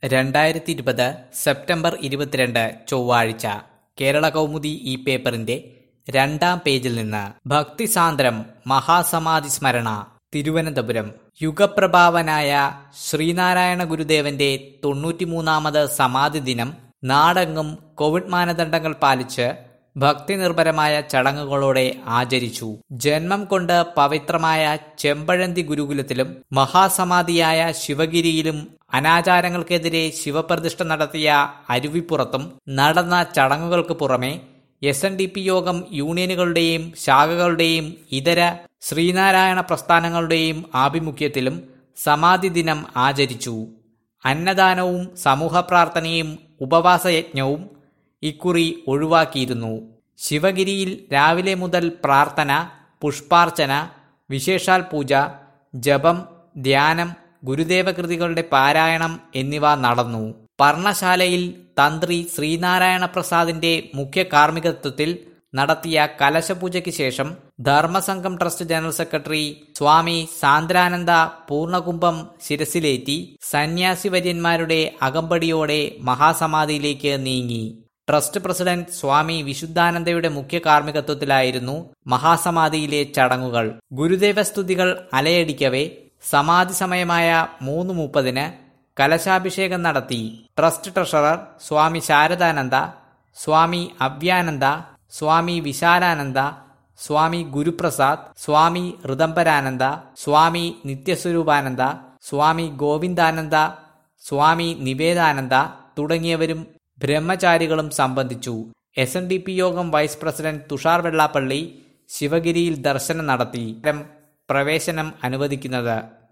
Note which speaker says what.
Speaker 1: 2020 September 22 ചൊവ്വാഴ്ച കേരള കൗമുദി ഈ പേപ്പറിന്റെ 2-ാം പേജിൽ നിന്ന് ഭക്തിസാന്ദ്രം മഹാസമാധി സ്മരണ തിരുവനന്തപുരം. യുഗപ്രഭാവനായ ശ്രീനാരായണ ഗുരുദേവന്റെ 93ാമത് സമാധി ദിനം നാടെങ്ങും കോവിഡ് മാനദണ്ഡങ്ങൾ പാലിച്ച് ഭക്തിനിർഭരമായ ചടങ്ങുകളോടെ ആചരിച്ചു. ജന്മം കൊണ്ട് പവിത്രമായ ചെമ്പഴന്തി ഗുരുകുലത്തിലും മഹാസമാധിയായ ശിവഗിരിയിലും അനാചാരങ്ങൾക്കെതിരെ ശിവപ്രതിഷ്ഠ നടത്തിയ അരുവിപ്പുറത്തും നടന്ന ചടങ്ങുകൾക്ക് പുറമെ SNDP യോഗം യൂണിയനുകളുടെയും ശാഖകളുടെയും ഇതര ശ്രീനാരായണ പ്രസ്ഥാനങ്ങളുടെയും ആഭിമുഖ്യത്തിലും സമാധി ദിനം ആചരിച്ചു. അന്നദാനവും സമൂഹ പ്രാർത്ഥനയും ഉപവാസയജ്ഞവും ഇക്കുറി ഒഴിവാക്കിയിരുന്നു. ശിവഗിരിയിൽ രാവിലെ മുതൽ പ്രാർത്ഥന, പുഷ്പാർച്ചന, വിശേഷാൽ പൂജ, ജപം, ധ്യാനം, ഗുരുദേവ കൃതികളുടെ പാരായണം എന്നിവ നടന്നു. പർണശാലയിൽ തന്ത്രി ശ്രീനാരായണ പ്രസാദിന്റെ മുഖ്യ കാർമ്മികത്വത്തിൽ നടത്തിയ കലശപൂജയ്ക്ക് ശേഷം Dharmasangham trust general secretary Swami Sandrananda പൂർണ്ണകുംഭം ശിരസിലേറ്റി സന്യാസി വര്യന്മാരുടെ അകമ്പടിയോടെ മഹാസമാധിയിലേക്ക് നീങ്ങി. ട്രസ്റ്റ് പ്രസിഡന്റ് സ്വാമി വിശുദ്ധാനന്ദയുടെ മുഖ്യ കാർമ്മികത്വത്തിലായിരുന്നു മഹാസമാധിയിലെ ചടങ്ങുകൾ. ഗുരുദേവ സ്തുതികൾ അലയടിക്കവേ സമാധി സമയമായ 3:30 കലശാഭിഷേകം നടത്തി. ട്രസ്റ്റ് ട്രഷറർ സ്വാമി ശാരദാനന്ദ, സ്വാമി അവ്യാനന്ദ, സ്വാമി വിശാലാനന്ദ, സ്വാമി ഗുരുപ്രസാദ്, സ്വാമി ഋദംബരാനന്ദ, സ്വാമി നിത്യസ്വരൂപാനന്ദ, സ്വാമി ഗോവിന്ദാനന്ദ, സ്വാമി നിവേദാനന്ദ തുടങ്ങിയവരും ബ്രഹ്മചാരികളും സംബന്ധിച്ചു. SNDP യോഗം വൈസ് പ്രസിഡന്റ് തുഷാർ വെള്ളാപ്പള്ളി ശിവഗിരിയിൽ ദർശനം നടത്തി. പ്രവേശനം അനുവദിക്കുന്നത്